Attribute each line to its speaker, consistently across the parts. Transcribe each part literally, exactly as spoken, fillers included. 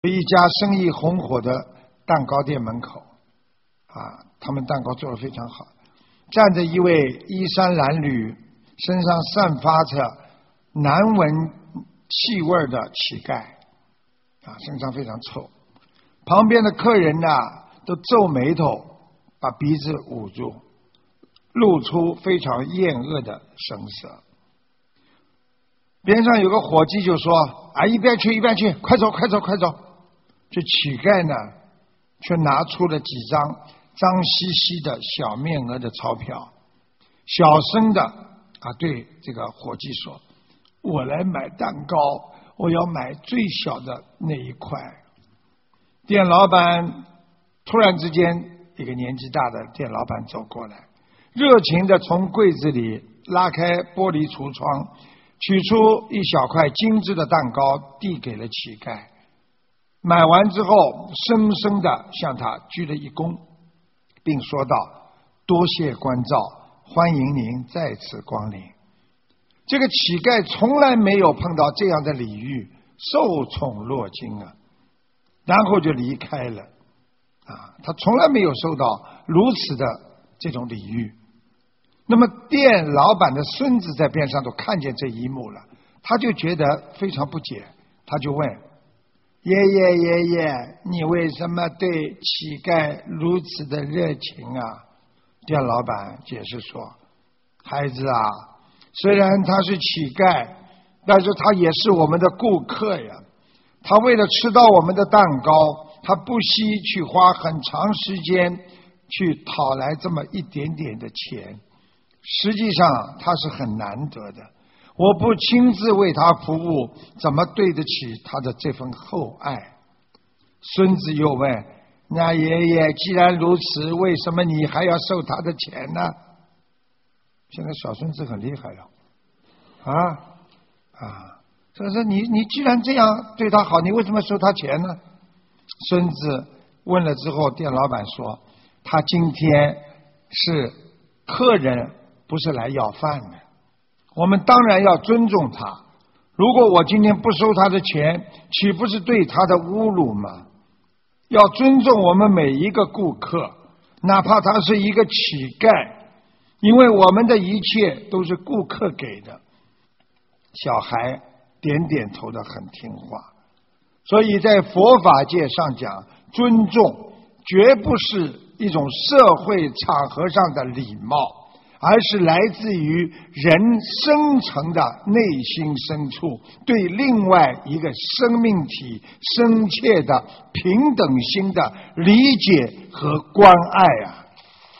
Speaker 1: 一家生意红火的蛋糕店门口，啊，他们蛋糕做得非常好，站着一位衣衫褴褛、身上散发着难闻气味的乞丐，啊，身上非常臭。旁边的客人呢，都皱眉头，把鼻子捂住，露出非常厌恶的神色。边上有个伙计就说：“啊，一边去一边去，快走快走快走！”这乞丐呢，却拿出了几张脏兮兮的小面额的钞票，小声的啊对这个伙计说：“我来买蛋糕，我要买最小的那一块。”店老板突然之间，一个年纪大的店老板走过来，热情的从柜子里拉开玻璃橱窗，取出一小块精致的蛋糕，递给了乞丐。买完之后，深深的向他鞠了一躬，并说道：“多谢关照，欢迎您再次光临。”这个乞丐从来没有碰到这样的礼遇，受宠若惊啊，然后就离开了。啊，他从来没有受到如此的这种礼遇。那么店老板的孙子在边上都看见这一幕了，他就觉得非常不解，他就问：“爷爷爷爷，你为什么对乞丐如此的热情啊？”店老板解释说：“孩子啊，虽然他是乞丐，但是他也是我们的顾客呀。他为了吃到我们的蛋糕，他不惜去花很长时间去讨来这么一点点的钱，实际上他是很难得的。我不亲自为他服务，怎么对得起他的这份厚爱？”孙子又问：“那爷爷既然如此，为什么你还要收他的钱呢？”现在小孙子很厉害了，啊啊！所以说你你既然这样对他好，你为什么收他钱呢？孙子问了之后，店老板说：“他今天是客人，不是来要饭的。我们当然要尊重他。如果我今天不收他的钱，岂不是对他的侮辱吗？要尊重我们每一个顾客，哪怕他是一个乞丐，因为我们的一切都是顾客给的。”小孩点点头的很听话。所以在佛法界上讲，尊重绝不是一种社会场合上的礼貌，而是来自于人深层的内心深处对另外一个生命体深切的平等心的理解和关爱啊。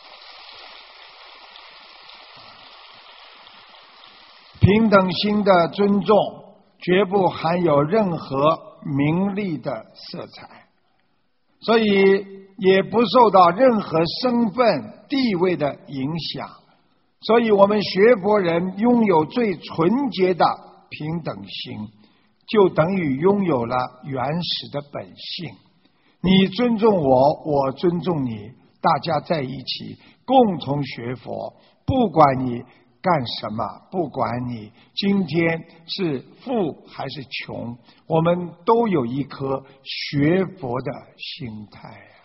Speaker 1: 平等心的尊重绝不含有任何名利的色彩，所以也不受到任何身份地位的影响。所以我们学佛人拥有最纯洁的平等心，就等于拥有了原始的本性。你尊重我，我尊重你，大家在一起共同学佛，不管你干什么，不管你今天是富还是穷，我们都有一颗学佛的心态。